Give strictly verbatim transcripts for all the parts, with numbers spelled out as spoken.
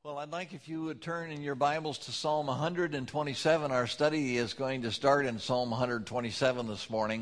Well, I'd like if you would turn in your Bibles to Psalm one hundred twenty-seven. Our study is going to start in Psalm one hundred twenty-seven this morning.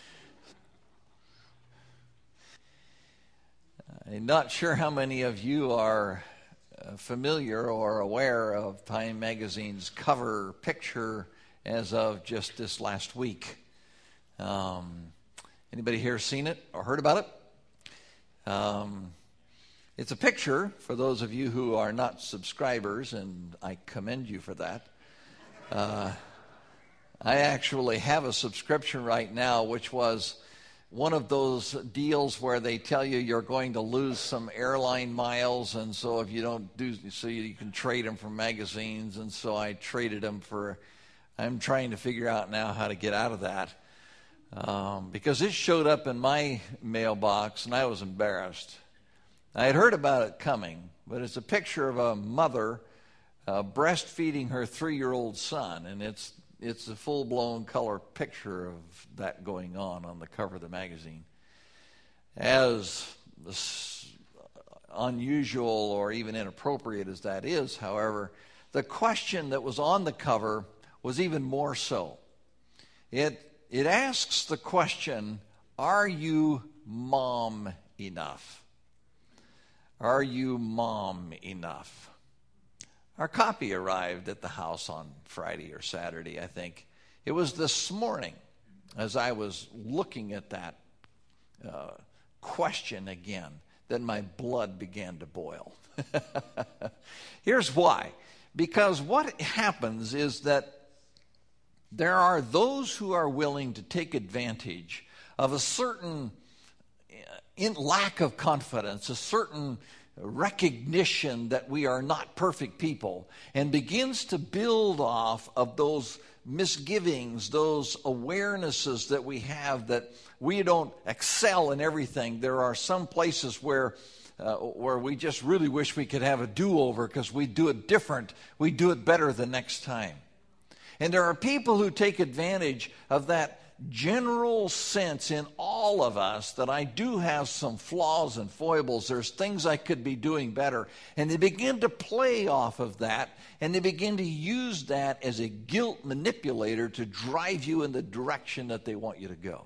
I'm not sure how many of you are familiar or aware of Time Magazine's cover picture as of just this last week. Um, anybody here seen it or heard about it? Um, It's a picture, for those of you who are not subscribers, and I commend you for that. Uh, I actually have a subscription right now, which was one of those deals where they tell you you're going to lose some airline miles, and so if you don't do, so you can trade them for magazines, and so I traded them for, I'm trying to figure out now how to get out of that, um, because it showed up in my mailbox, and I was embarrassed. I had heard about it coming, but it's a picture of a mother uh, breastfeeding her three-year-old son, and it's it's a full-blown color picture of that going on on the cover of the magazine. As unusual or even inappropriate as that is, however, the question that was on the cover was even more so. It it asks the question, are you mom enough? Are you mom enough? Our copy arrived at the house on Friday or Saturday, I think. It was this morning, as I was looking at that uh, question again, that my blood began to boil. Here's why. Because what happens is that there are those who are willing to take advantage of a certain in lack of confidence, a certain recognition that we are not perfect people, and begins to build off of those misgivings, those awarenesses that we have that we don't excel in everything. There are some places where uh, where we just really wish we could have a do-over because we do it different. We do it better the next time. And there are people who take advantage of that general sense in all of us that I do have some flaws and foibles. There's things I could be doing better. And they begin to play off of that, and they begin to use that as a guilt manipulator to drive you in the direction that they want you to go.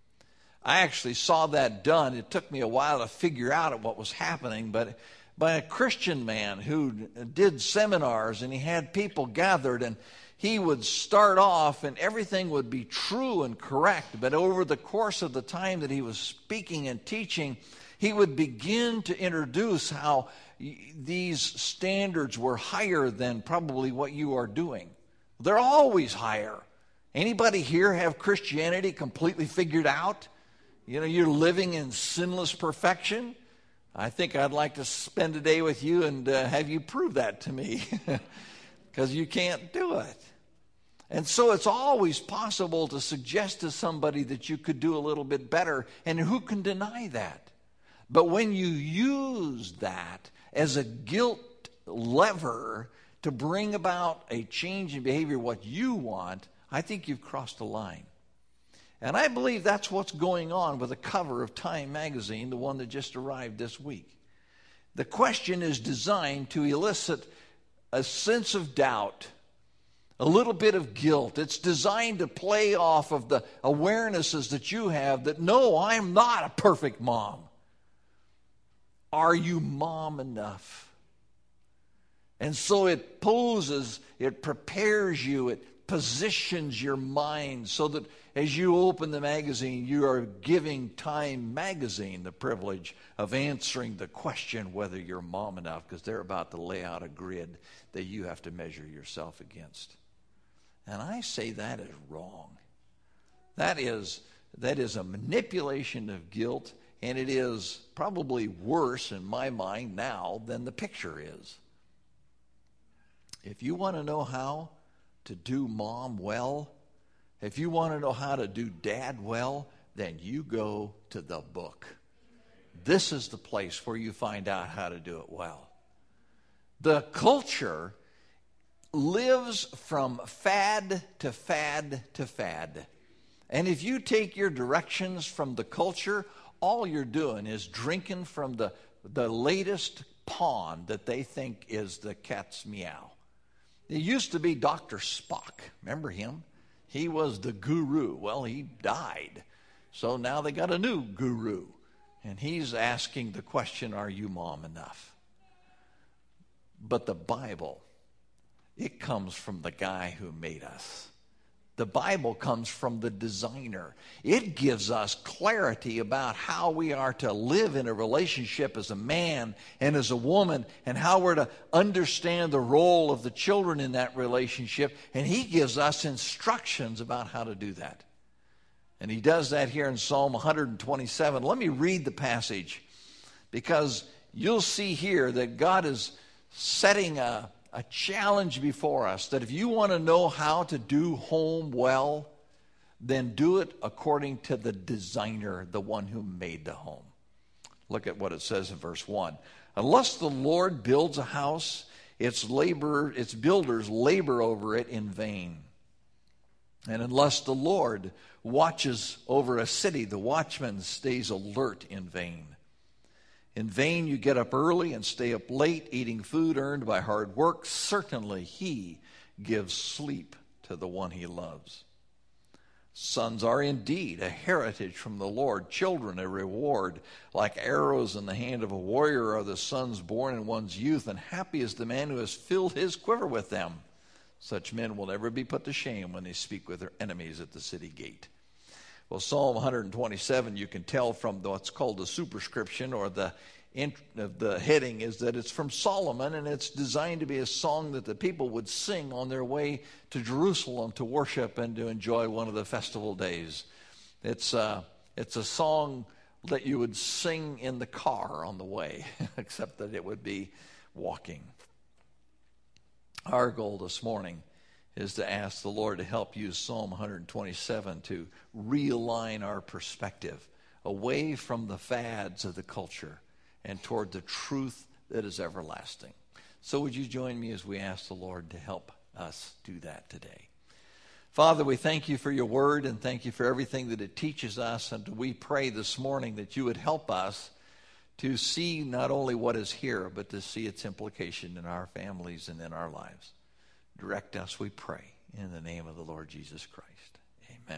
I actually saw that done. It took me a while to figure out what was happening, but by a Christian man who did seminars, and he had people gathered, and he would start off and everything would be true and correct, but over the course of the time that he was speaking and teaching, he would begin to introduce how these standards were higher than probably what you are doing. They're always higher. Anybody here have Christianity completely figured out? You know, you're living in sinless perfection? I think I'd like to spend a day with you and uh, have you prove that to me. Because you can't do it. And so it's always possible to suggest to somebody that you could do a little bit better, and who can deny that? But when you use that as a guilt lever to bring about a change in behavior, what you want, I think you've crossed a line. And I believe that's what's going on with the cover of Time Magazine, the one that just arrived this week. The question is designed to elicit a sense of doubt, a little bit of guilt. It's designed to play off of the awarenesses that you have that, no, I'm not a perfect mom. Are you mom enough? And so it poses, it prepares you, it positions your mind so that as you open the magazine, you are giving Time Magazine the privilege of answering the question whether you're mom enough, because they're about to lay out a grid that you have to measure yourself against. And I say that is wrong. That is, that is a manipulation of guilt, and it is probably worse in my mind now than the picture is. If you want to know how to do mom well, if you want to know how to do dad well, then you go to the book. This is the place where you find out how to do it well. The culture lives from fad to fad to fad. And if you take your directions from the culture, all you're doing is drinking from the, the latest pond that they think is the cat's meow. It used to be Doctor Spock. Remember him? He was the guru. Well, he died. So now they got a new guru. And he's asking the question, are you mom enough? But the Bible, it comes from the guy who made us. The Bible comes from the designer. It gives us clarity about how we are to live in a relationship as a man and as a woman, and how we're to understand the role of the children in that relationship. And he gives us instructions about how to do that. And he does that here in Psalm one twenty-seven. Let me read the passage, because you'll see here that God is setting a A challenge before us, that if you want to know how to do home well, then do it according to the designer, the one who made the home. Look at what it says in verse one. Unless the Lord builds a house, its labor, its builders labor over it in vain. And unless the Lord watches over a city, the watchman stays alert in vain. In vain you get up early and stay up late, eating food earned by hard work. Certainly he gives sleep to the one he loves. Sons are indeed a heritage from the Lord, children a reward. Like arrows in the hand of a warrior are the sons born in one's youth, and happy is the man who has filled his quiver with them. Such men will never be put to shame when they speak with their enemies at the city gate. Well, Psalm one twenty-seven, you can tell from what's called the superscription, or the the heading, is that it's from Solomon, and it's designed to be a song that the people would sing on their way to Jerusalem to worship and to enjoy one of the festival days. It's uh, it's a song that you would sing in the car on the way, except that it would be walking. Our goal this morning is to ask the Lord to help use Psalm one twenty-seven to realign our perspective away from the fads of the culture and toward the truth that is everlasting. So would you join me as we ask the Lord to help us do that today? Father, we thank you for your word, and thank you for everything that it teaches us. And we pray this morning that you would help us to see not only what is here, but to see its implication in our families and in our lives. Direct us, we pray, in the name of the Lord Jesus Christ. Amen.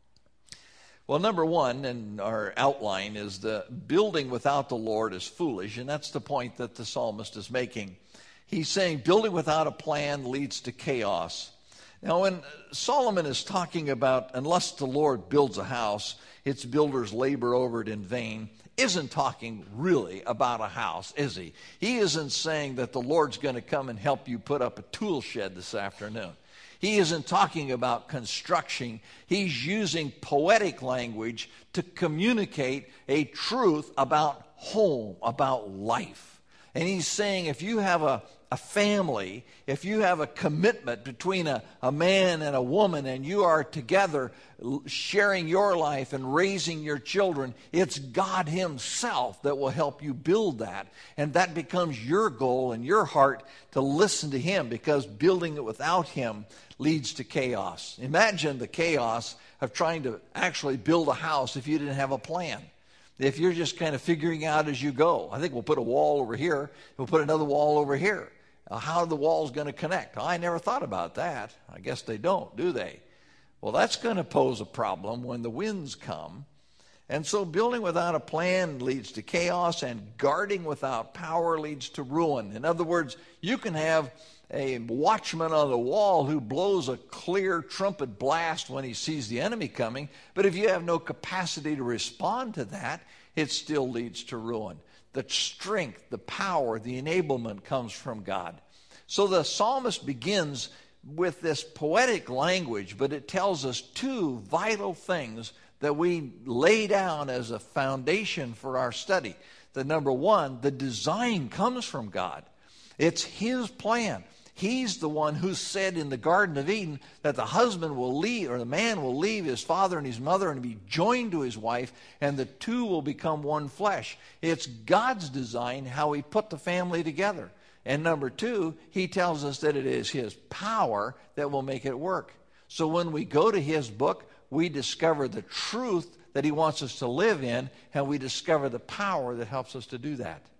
Well, number one in our outline is the building without the Lord is foolish, and that's the point that the psalmist is making. He's saying building without a plan leads to chaos. Now, when Solomon is talking about unless the Lord builds a house, its builders labor over it in vain, isn't talking really about a house, is he? He isn't saying that the Lord's going to come and help you put up a tool shed this afternoon. He isn't talking about construction. He's using poetic language to communicate a truth about home, about life. And he's saying if you have a, a family, if you have a commitment between a, a man and a woman, and you are together sharing your life and raising your children, it's God himself that will help you build that. And that becomes your goal and your heart to listen to him, because building it without him leads to chaos. Imagine the chaos of trying to actually build a house if you didn't have a plan. If you're just kind of figuring out as you go. I think we'll put a wall over here. We'll put another wall over here. Uh, how are the walls going to connect? I never thought about that. I guess they don't, do they? Well, that's going to pose a problem when the winds come. And so building without a plan leads to chaos, and guarding without power leads to ruin. In other words, you can have a watchman on the wall who blows a clear trumpet blast when he sees the enemy coming, but if you have no capacity to respond to that, it still leads to ruin. The strength, the power, the enablement comes from God. So the psalmist begins with this poetic language, but it tells us two vital things that we lay down as a foundation for our study. The number one, the design comes from God. It's his plan. He's the one who said in the Garden of Eden that the husband will leave, or the man will leave his father and his mother and be joined to his wife, and the two will become one flesh. It's God's design how he put the family together. And number two, he tells us that it is his power that will make it work. So when we go to his book, we discover the truth that he wants us to live in, and we discover the power that helps us to do that.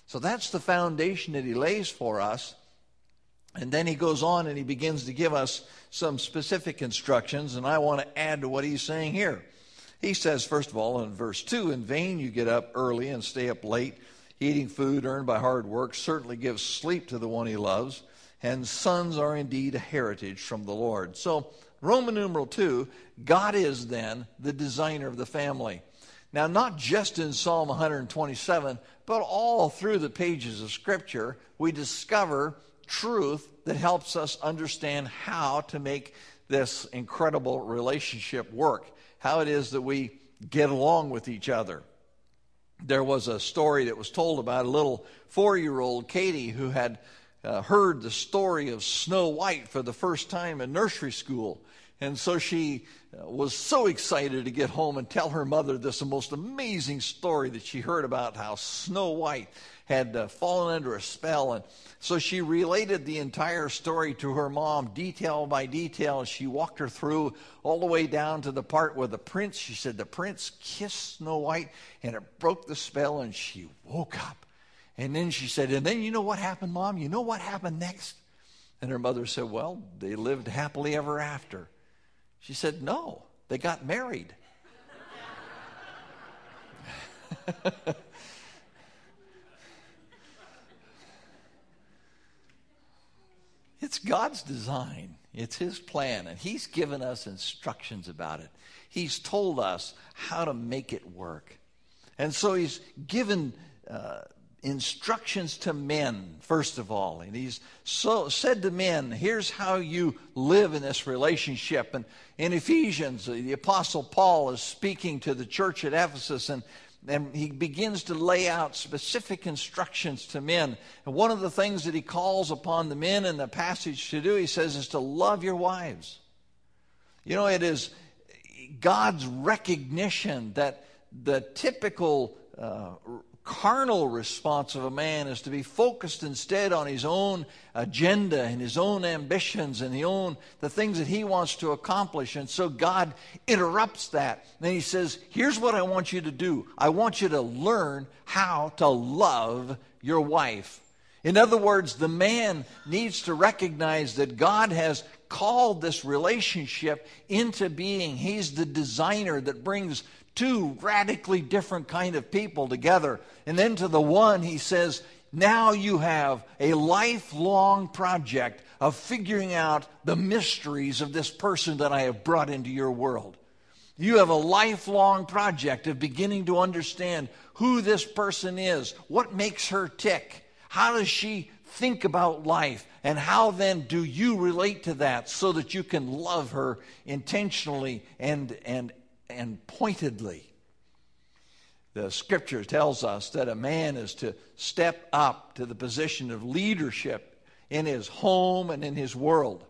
So that's the foundation that he lays for us. And then he goes on and he begins to give us some specific instructions, and I want to add to what he's saying here. He says, first of all, in verse two, in vain you get up early and stay up late, eating food earned by hard work certainly gives sleep to the one he loves, and sons are indeed a heritage from the Lord. So, Roman numeral two, God is then the designer of the family. Now, not just in Psalm one twenty-seven, but all through the pages of Scripture, we discover truth that helps us understand how to make this incredible relationship work, how it is that we get along with each other. There was a story that was told about a little four-year-old Katie who had uh, heard the story of Snow White for the first time in nursery school. And so she uh, was so excited to get home and tell her mother this most amazing story that she heard about how Snow White had uh, fallen under a spell. And so she related the entire story to her mom, detail by detail. She walked her through all the way down to the part where the prince, she said, the prince kissed Snow White and it broke the spell, and she woke up. And then she said, and then you know what happened, Mom? You know what happened next? And her mother said, well, they lived happily ever after. She said, no, they got married. It's God's design. It's his plan, and he's given us instructions about it. He's told us how to make it work. And so he's given uh, instructions to men, first of all. And he's so said to men, here's how you live in this relationship. And in Ephesians, the Apostle Paul is speaking to the church at Ephesus, and And he begins to lay out specific instructions to men. And one of the things that he calls upon the men in the passage to do, he says, is to love your wives. You know, it is God's recognition that the typical uh, carnal response of a man is to be focused instead on his own agenda and his own ambitions and the own the things that he wants to accomplish. And so God interrupts that. And he says, here's what I want you to do. I want you to learn how to love your wife. In other words, the man needs to recognize that God has called this relationship into being. He's the designer that brings two radically different kind of people together. And then to the one, he says, now you have a lifelong project of figuring out the mysteries of this person that I have brought into your world. You have a lifelong project of beginning to understand who this person is, what makes her tick, how does she think about life, and how then do you relate to that so that you can love her intentionally and and and pointedly. The Scripture tells us that a man is to step up to the position of leadership in his home and in his world.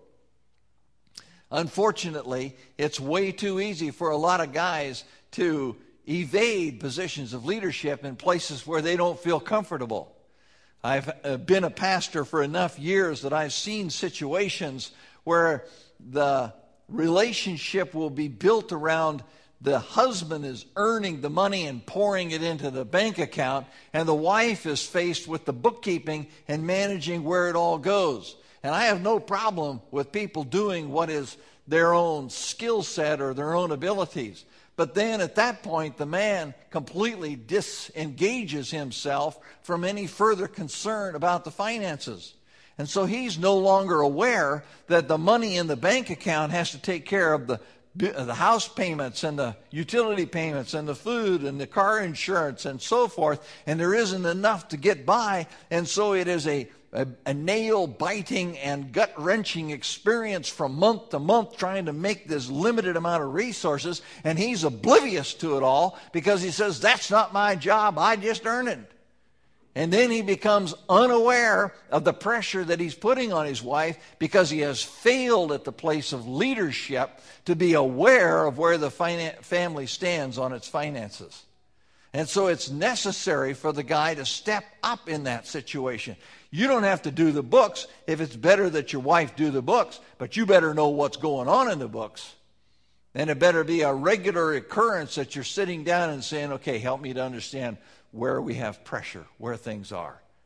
Unfortunately, it's way too easy for a lot of guys to evade positions of leadership in places where they don't feel comfortable. I've been a pastor for enough years that I've seen situations where the relationship will be built around the husband is earning the money and pouring it into the bank account, and the wife is faced with the bookkeeping and managing where it all goes. And I have no problem with people doing what is their own skill set or their own abilities. But then at that point, the man completely disengages himself from any further concern about the finances. And so he's no longer aware that the money in the bank account has to take care of the the house payments and the utility payments and the food and the car insurance and so forth, and there isn't enough to get by. And so it is a, a, a nail-biting and gut-wrenching experience from month to month trying to make this limited amount of resources, and he's oblivious to it all because he says, that's not my job, I just earn it. And then he becomes unaware of the pressure that he's putting on his wife because he has failed at the place of leadership to be aware of where the finan- family stands on its finances. And so it's necessary for the guy to step up in that situation. You don't have to do the books if it's better that your wife do the books, but you better know what's going on in the books. And it better be a regular occurrence that you're sitting down and saying, okay, help me to understand where we have pressure, where things are.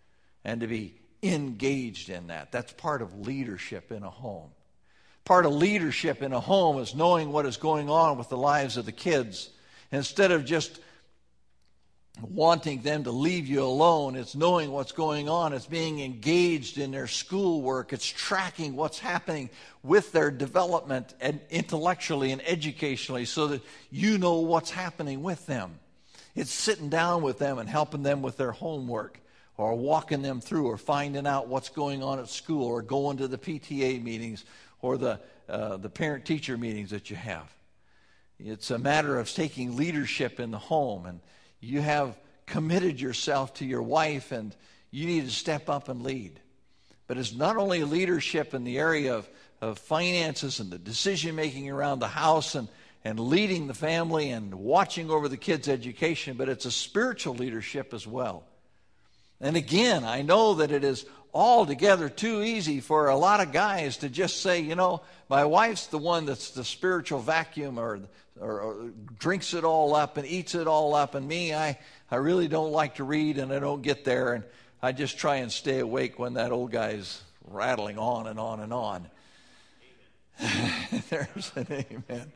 and to be engaged in that. That's part of leadership in a home. Part of leadership in a home is knowing what is going on with the lives of the kids. Instead of just wanting them to leave you alone, it's knowing what's going on. It's being engaged in their schoolwork. It's tracking what's happening with their development and intellectually and educationally so that you know what's happening with them. It's sitting down with them and helping them with their homework, or walking them through, or finding out what's going on at school, or going to the P T A meetings, or the uh, the parent-teacher meetings that you have. It's a matter of taking leadership in the home, and you have committed yourself to your wife, and you need to step up and lead. But it's not only leadership in the area of, of finances and the decision-making around the house and, and leading the family and watching over the kids' education, but it's a spiritual leadership as well. And again, I know that it is altogether too easy for a lot of guys to just say, you know, my wife's the one that's the spiritual vacuum, or, or, or drinks it all up and eats it all up, and me, I, I really don't like to read, and I don't get there, and I just try and stay awake when that old guy's rattling on and on and on. There's an amen.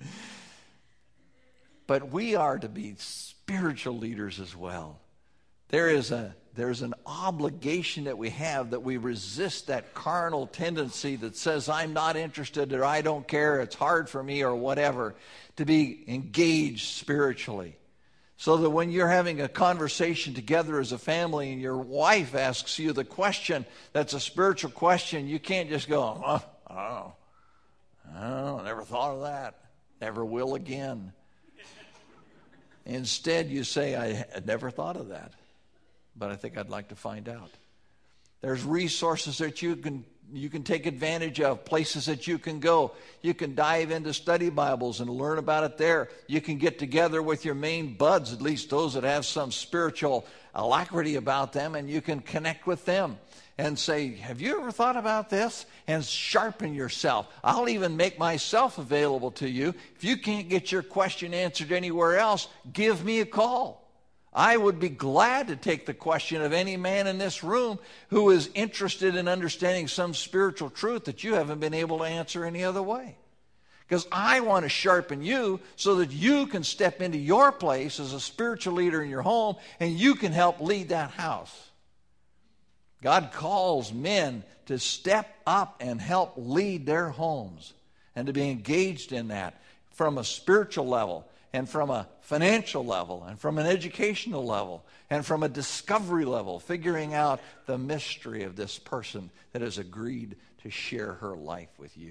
But we are to be spiritual leaders as well. There is a there's an obligation that we have, that we resist that carnal tendency that says, I'm not interested, or I don't care, it's hard for me, or whatever, to be engaged spiritually. So that when you're having a conversation together as a family and your wife asks you the question that's a spiritual question, you can't just go, oh, oh, oh, never thought of that, never will again. Instead, you say, I had never thought of that, but I think I'd like to find out. There's resources that you can you can take advantage of, places that you can go. You can dive into study Bibles and learn about it there. You can get together with your main buds, at least those that have some spiritual alacrity about them, and you can connect with them and say, have you ever thought about this? And sharpen yourself. I'll even make myself available to you. If you can't get your question answered anywhere else, give me a call. I would be glad to take the question of any man in this room who is interested in understanding some spiritual truth that you haven't been able to answer any other way. Because I want to sharpen you so that you can step into your place as a spiritual leader in your home, and you can help lead that house. God calls men to step up and help lead their homes and to be engaged in that from a spiritual level, and from a financial level, and from an educational level, and from a discovery level, figuring out the mystery of this person that has agreed to share her life with you.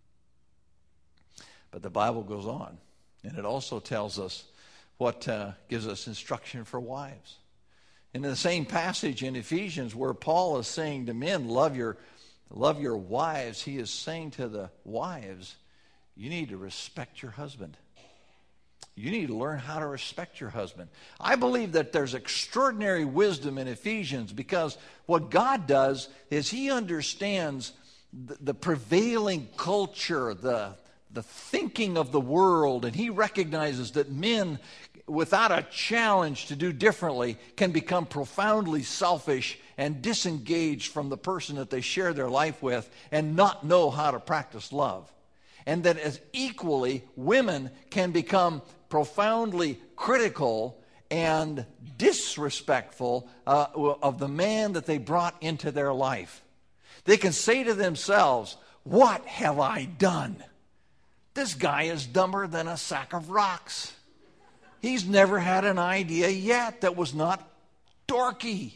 But the Bible goes on, and it also tells us what uh, gives us instruction for wives. In the same passage in Ephesians where Paul is saying to men, love your, love your wives, he is saying to the wives, you need to respect your husband. You need to learn how to respect your husband. I believe that there's extraordinary wisdom in Ephesians, because what God does is he understands the, the prevailing culture, the, the thinking of the world, and he recognizes that men, without a challenge to do differently, can become profoundly selfish and disengaged from the person that they share their life with and not know how to practice love. And that as equally, women can become profoundly critical and disrespectful uh, of the man that they brought into their life. They can say to themselves, what have I done? This guy is dumber than a sack of rocks. He's never had an idea yet that was not dorky.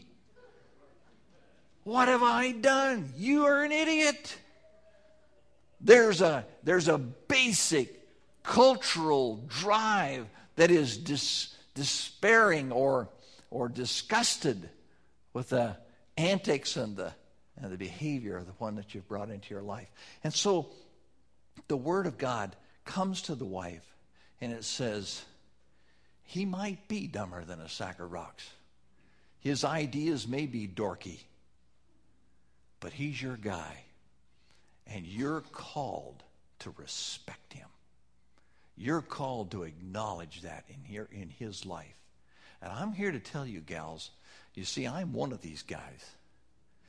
What have I done? You are an idiot. There's a, there's a basic cultural drive that is dis, despairing or, or disgusted with the antics and the, and the behavior of the one that you've brought into your life. And so the Word of God comes to the wife, and it says, he might be dumber than a sack of rocks. His ideas may be dorky, but he's your guy. And you're called to respect him. You're called to acknowledge that in here in his life. And I'm here to tell you, gals, you see, I'm one of these guys.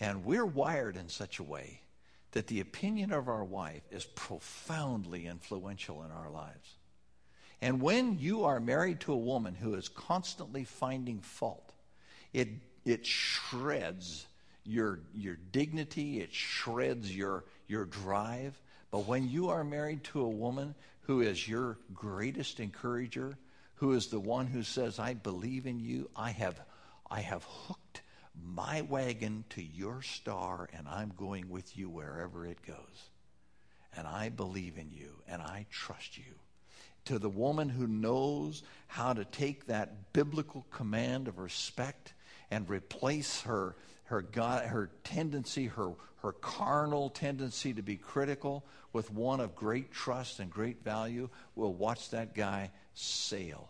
And we're wired in such a way that the opinion of our wife is profoundly influential in our lives. And when you are married to a woman who is constantly finding fault, it it shreds your your dignity, it shreds your your drive. But when you are married to a woman who is your greatest encourager, who is the one who says, I believe in you, I have I have hooked my wagon to your star, and I'm going with you wherever it goes. And I believe in you, and I trust you. To the woman who knows how to take that biblical command of respect and replace her her God, her tendency, her her carnal tendency to be critical with one of great trust and great value, will watch that guy sail.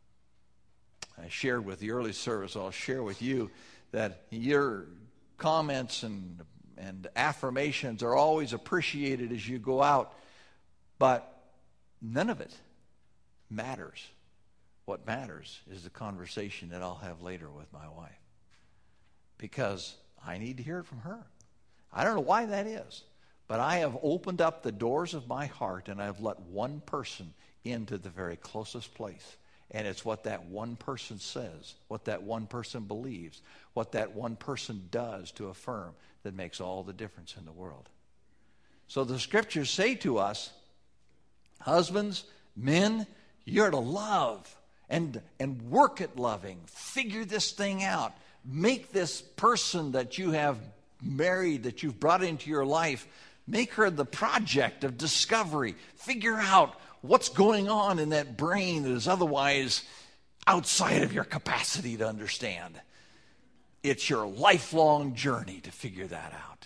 I shared with the early service, I'll share with you, that your comments and and affirmations are always appreciated as you go out, but none of it matters. What matters is the conversation that I'll have later with my wife, because I need to hear it from her. I don't know why that is, but I have opened up the doors of my heart, and I've let one person into the very closest place. And it's what that one person says, what that one person believes, what that one person does to affirm that makes all the difference in the world. So the scriptures say to us, husbands, men, you're to love and, and work at loving. Figure this thing out. Make this person that you have married, that you've brought into your life, make her the project of discovery. Figure out what's going on in that brain that is otherwise outside of your capacity to understand. It's your lifelong journey to figure that out.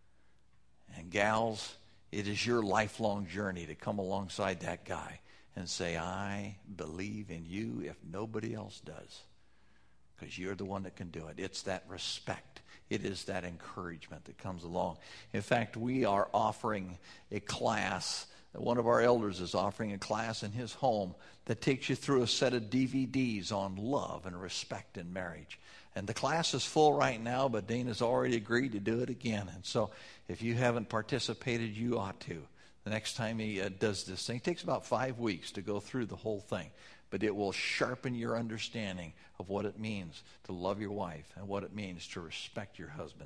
And gals, it is your lifelong journey to come alongside that guy and say, I believe in you if nobody else does, because you're the one that can do it. It's that respect. It is that encouragement that comes along. In fact, we are offering a class. One of our elders is offering a class in his home that takes you through a set of D V Ds on love and respect in marriage. And the class is full right now, but Dana's already agreed to do it again. And so if you haven't participated, you ought to. The next time he uh, does this thing, it takes about five weeks to go through the whole thing. But it will sharpen your understanding of what it means to love your wife and what it means to respect your husband.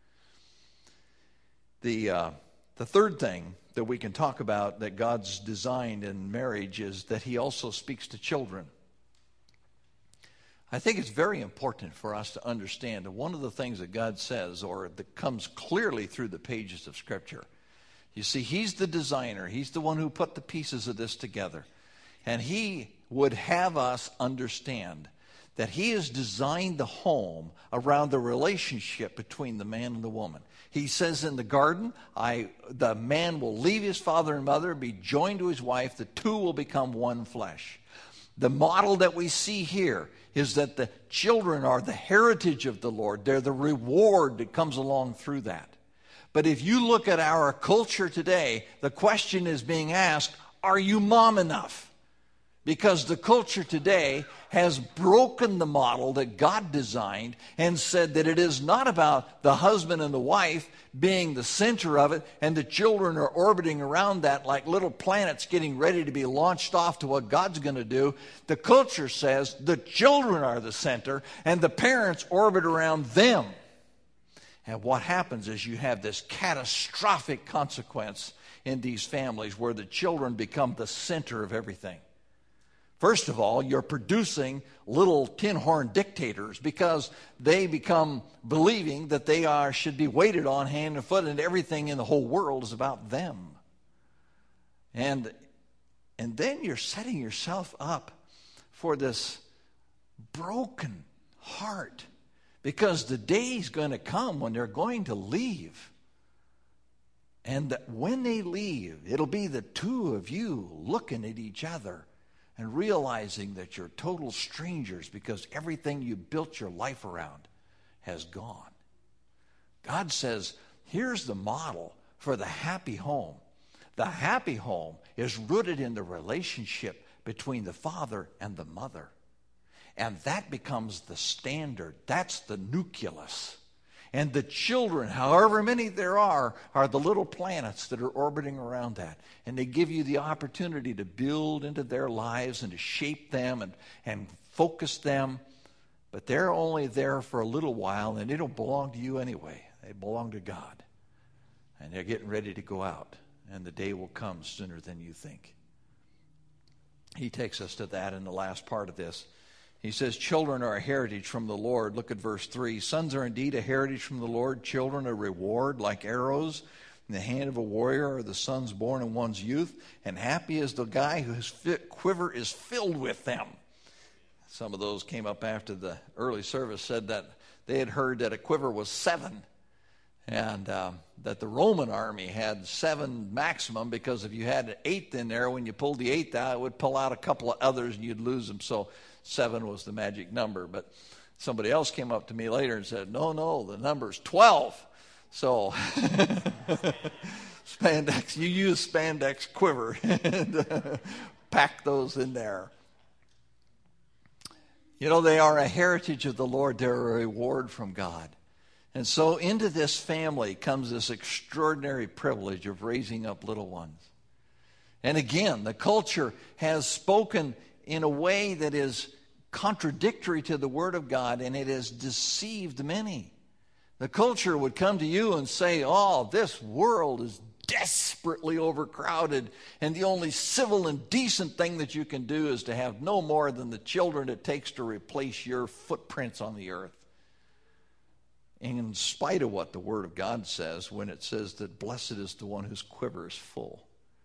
The uh, the third thing that we can talk about that God's designed in marriage is that he also speaks to children. I think it's very important for us to understand that one of the things that God says, or that comes clearly through the pages of Scripture, you see, he's the designer. He's the one who put the pieces of this together. And he would have us understand that he has designed the home around the relationship between the man and the woman. He says in the garden, I, the man will leave his father and mother, be joined to his wife, the two will become one flesh. The model that we see here is that the children are the heritage of the Lord. They're the reward that comes along through that. But if you look at our culture today, the question is being asked, are you mom enough? Because the culture today has broken the model that God designed and said that it is not about the husband and the wife being the center of it and the children are orbiting around that like little planets getting ready to be launched off to what God's going to do. The culture says the children are the center and the parents orbit around them. And what happens is you have this catastrophic consequence in these families where the children become the center of everything. First of all, you're producing little tin horn dictators because they become believing that they are should be waited on hand and foot, and everything in the whole world is about them. And, and then you're setting yourself up for this broken heart, because the day's going to come when they're going to leave. And when they leave, it'll be the two of you looking at each other and realizing that you're total strangers because everything you built your life around has gone. God says, here's the model for the happy home. The happy home is rooted in the relationship between the father and the mother. And that becomes the standard. That's the nucleus. And the children, however many there are, are the little planets that are orbiting around that. And they give you the opportunity to build into their lives and to shape them and, and focus them. But they're only there for a little while, and they don't belong to you anyway. They belong to God. And they're getting ready to go out, and the day will come sooner than you think. He takes us to that in the last part of this. He says, children are a heritage from the Lord. Look at verse three. Sons are indeed a heritage from the Lord. Children a reward like arrows in the hand of a warrior are the sons born in one's youth. And happy is the guy whose quiver is filled with them. Some of those came up after the early service, said that they had heard that a quiver was seven. And uh, that the Roman army had seven maximum, because if you had an eighth in there, when you pulled the eighth out, it would pull out a couple of others and you'd lose them. So seven was the magic number. But somebody else came up to me later and said, no, no, the number's twelve. So spandex, you use spandex quiver and uh, pack those in there. You know, they are a heritage of the Lord. They're a reward from God. And so into this family comes this extraordinary privilege of raising up little ones. And again, the culture has spoken in a way that is contradictory to the Word of God, and it has deceived many. The culture would come to you and say, oh, this world is desperately overcrowded, and the only civil and decent thing that you can do is to have no more than the children it takes to replace your footprints on the earth. And in spite of what the Word of God says, when it says that blessed is the one whose quiver is full.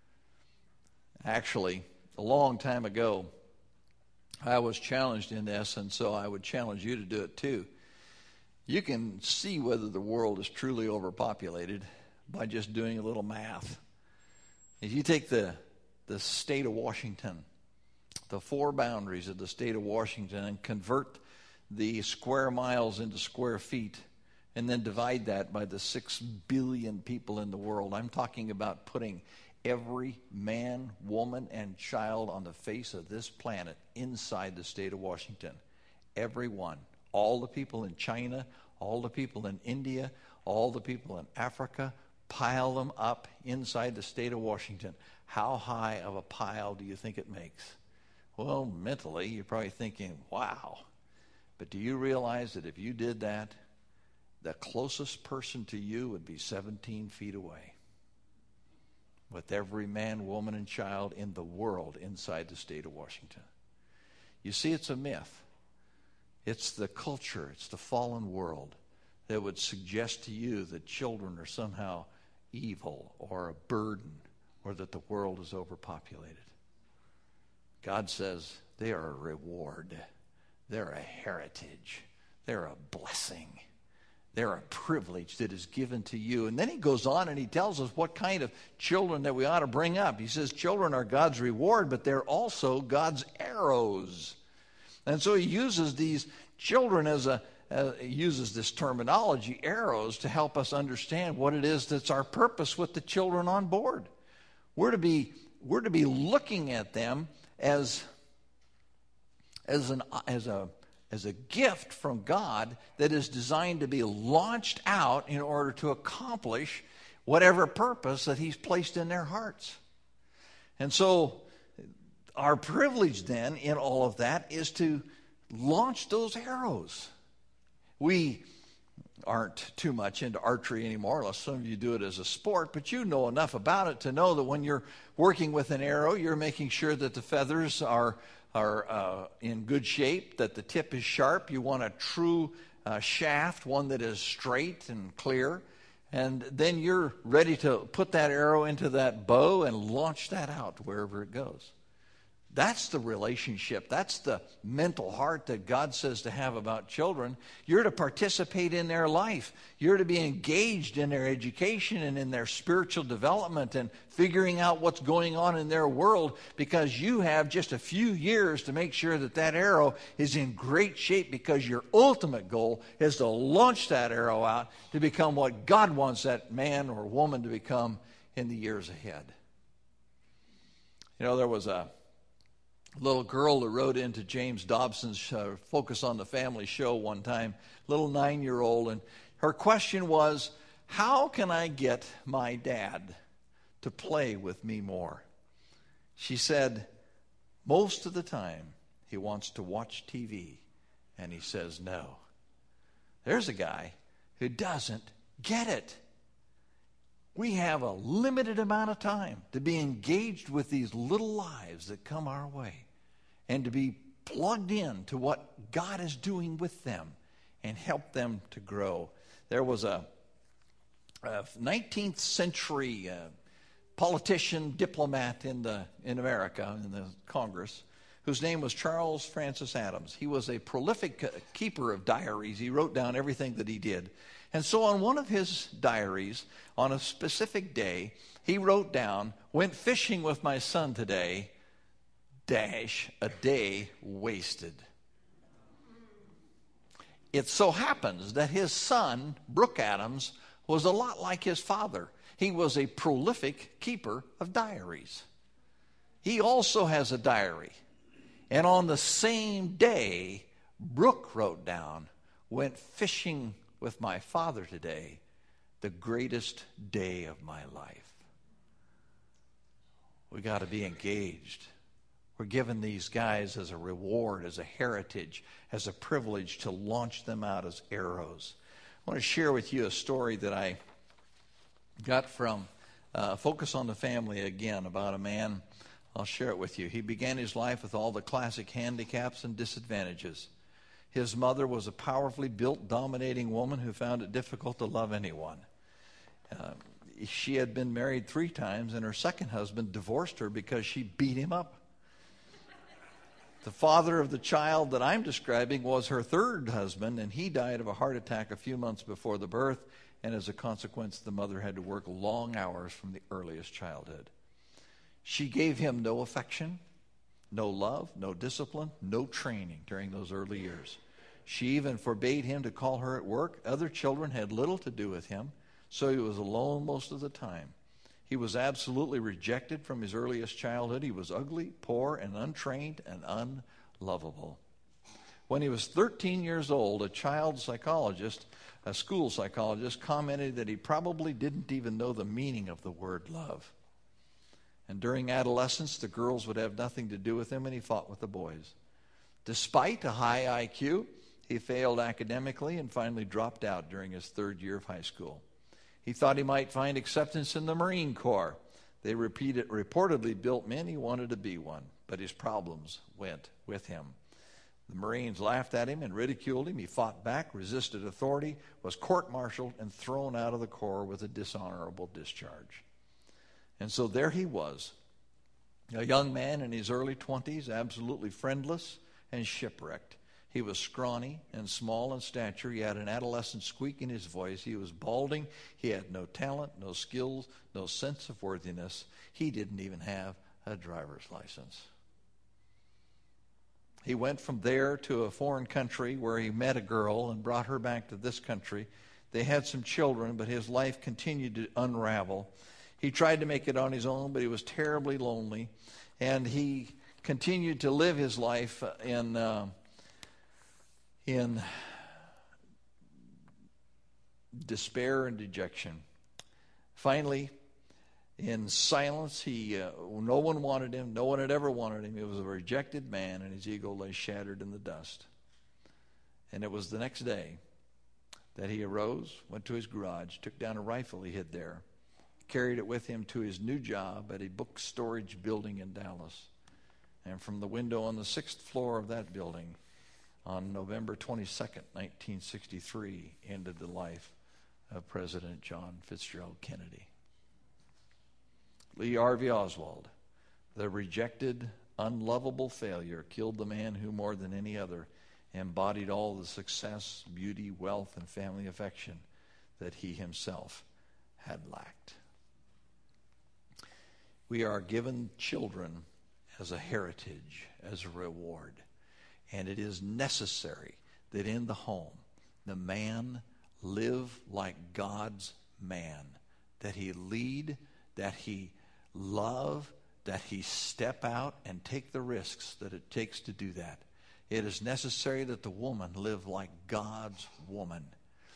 Actually, a long time ago, I was challenged in this, and so I would challenge you to do it too. You can see whether the world is truly overpopulated by just doing a little math. If you take the, the state of Washington, the four boundaries of the state of Washington, and convert the square miles into square feet, and then divide that by the six billion people in the world. I'm talking about putting every man, woman, and child on the face of this planet inside the state of Washington. Everyone. All the people in China, all the people in India, all the people in Africa, pile them up inside the state of Washington. How high of a pile do you think it makes? Well, mentally, you're probably thinking, wow. But do you realize that if you did that, the closest person to you would be seventeen feet away, with every man, woman, and child in the world inside the state of Washington? You see, it's a myth. It's the culture, it's the fallen world that would suggest to you that children are somehow evil or a burden, or that the world is overpopulated. God says they are a reward. They're a heritage. They're a blessing. They're a privilege that is given to you. And then he goes on and he tells us what kind of children that we ought to bring up. He says children are God's reward, but they're also God's arrows. And so he uses these children as a, uh, he uses this terminology, arrows, to help us understand what it is that's our purpose with the children on board. We're to be, we're to be looking at them as, as an, as a, as a gift from God that is designed to be launched out in order to accomplish whatever purpose that he's placed in their hearts. And so our privilege then in all of that is to launch those arrows. We aren't too much into archery anymore, unless some of you do it as a sport, but you know enough about it to know that when you're working with an arrow, you're making sure that the feathers are are uh, in good shape, that the tip is sharp. You want a true uh, shaft, one that is straight and clear. And then you're ready to put that arrow into that bow and launch that out wherever it goes. That's the relationship. That's the mental heart that God says to have about children. You're to participate in their life. You're to be engaged in their education and in their spiritual development and figuring out what's going on in their world, because you have just a few years to make sure that that arrow is in great shape, because your ultimate goal is to launch that arrow out to become what God wants that man or woman to become in the years ahead. You know, there was a little girl that wrote into James Dobson's uh, Focus on the Family show one time, little nine-year-old, and Her question was, how can I get my dad to play with me more? She said, most of the time he wants to watch T V, and he says no. There's a guy who doesn't get it. We have a limited amount of time to be engaged with these little lives that come our way and to be plugged in to what God is doing with them and help them to grow. There was a, a nineteenth century uh, politician, diplomat in the in America, in the Congress, whose name was Charles Francis Adams. He was a prolific keeper of diaries. He wrote down everything that he did. And so on one of his diaries, on a specific day, he wrote down, went fishing with my son today, dash, a day wasted. It so happens that his son, Brooke Adams, was a lot like his father. He was a prolific keeper of diaries. He also has a diary. And on the same day, Brooke wrote down, went fishing with my father today, the greatest day of my life. We got to be engaged. We're given these guys as a reward, as a heritage, as a privilege to launch them out as arrows. I want to share with you a story that I got from uh, Focus on the Family again about a man. I'll share it with you. He began his life with all the classic handicaps and disadvantages. His mother was a powerfully built, dominating woman who found it difficult to love anyone. Uh, she had been married three times, and her second husband divorced her because she beat him up. The father of the child that I'm describing was her third husband, and he died of a heart attack a few months before the birth, and as a consequence, the mother had to work long hours from the earliest childhood. She gave him no affection, no love, no discipline, no training during those early years. She even forbade him to call her at work. Other children had little to do with him, so he was alone most of the time. He was absolutely rejected from his earliest childhood. He was ugly, poor, and untrained and unlovable. When he was thirteen years old, a child psychologist, a school psychologist, commented that he probably didn't even know the meaning of the word love. And during adolescence, the girls would have nothing to do with him, and he fought with the boys. Despite a high I Q, he failed academically and finally dropped out during his third year of high school. He thought he might find acceptance in the Marine Corps. They repeated, reportedly built men. He wanted to be one, but his problems went with him. The Marines laughed at him and ridiculed him. He fought back, resisted authority, was court-martialed, and thrown out of the Corps with a dishonorable discharge. And so there he was, a young man in his early twenties, absolutely friendless and shipwrecked. He was scrawny and small in stature. He had an adolescent squeak in his voice. He was balding. He had no talent, no skills, no sense of worthiness. He didn't even have a driver's license. He went from there to a foreign country where he met a girl and brought her back to this country. They had some children, but his life continued to unravel. He tried to make it on his own, but he was terribly lonely. And he continued to live his life in... Uh, in despair and dejection. Finally, in silence, he uh, no one wanted him. No one had ever wanted him. He was a rejected man, and his ego lay shattered in the dust. And it was the next day that he arose, went to his garage, took down a rifle he hid there, carried it with him to his new job at a book storage building in Dallas. And from the window on the sixth floor of that building, on November twenty-second, nineteen sixty-three, ended the life of President John Fitzgerald Kennedy. Lee Harvey Oswald, the rejected, unlovable failure, killed the man who, more than any other, embodied all the success, beauty, wealth, and family affection that he himself had lacked. We are given children as a heritage, as a reward. And it is necessary that in the home, the man live like God's man, that he lead, that he love, that he step out and take the risks that it takes to do that. It is necessary that the woman live like God's woman,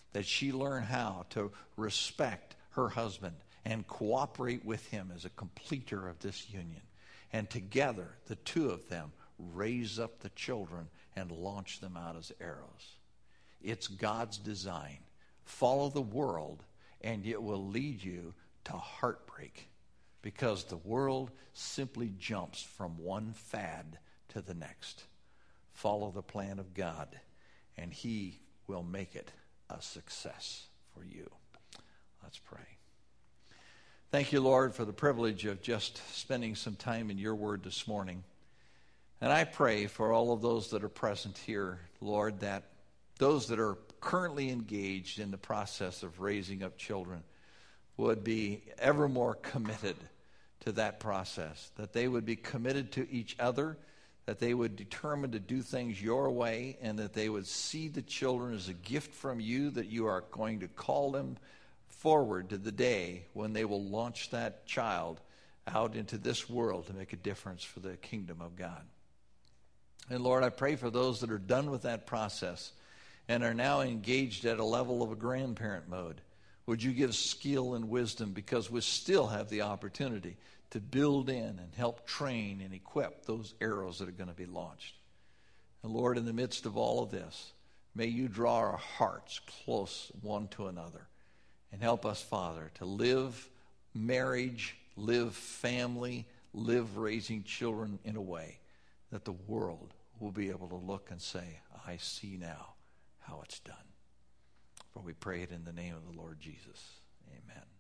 that she learn how to respect her husband and cooperate with him as a completer of this union. And together, the two of them raise up the children and launch them out as arrows. It's God's design. Follow the world, and it will lead you to heartbreak, because the world simply jumps from one fad to the next. Follow the plan of God, and he will make it a success for you. Let's pray. Thank you, Lord, for the privilege of just spending some time in your word this morning. And I pray for all of those that are present here, Lord, that those that are currently engaged in the process of raising up children would be ever more committed to that process, that they would be committed to each other, that they would determine to do things your way, and that they would see the children as a gift from you, that you are going to call them forward to the day when they will launch that child out into this world to make a difference for the kingdom of God. And Lord, I pray for those that are done with that process and are now engaged at a level of a grandparent mode. Would you give skill and wisdom, because we still have the opportunity to build in and help train and equip those arrows that are going to be launched. And Lord, in the midst of all of this, may you draw our hearts close one to another and help us, Father, to live marriage, live family, live raising children in a way that the world will be able to look and say, I see now how it's done. For we pray it in the name of the Lord Jesus. Amen.